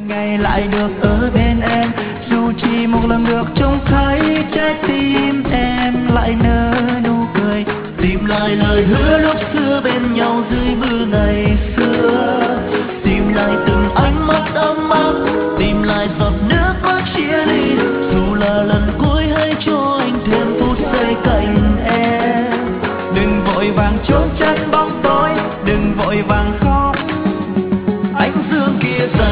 ngày lại được ở bên em, dù chỉ một lần được trông thấy trái tim em lại nở nụ cười, tìm lại lời hứa lúc xưa bên nhau dưới mưa ngày xưa, tìm lại từng ánh mắt ấm áp, tìm lại giọt nước mắt chia ly, dù là lần cuối hãy cho anh thêm phút giây cạnh em. Đừng vội vàng trốn tránh bóng tối, đừng vội vàng khóc, ánh dương kia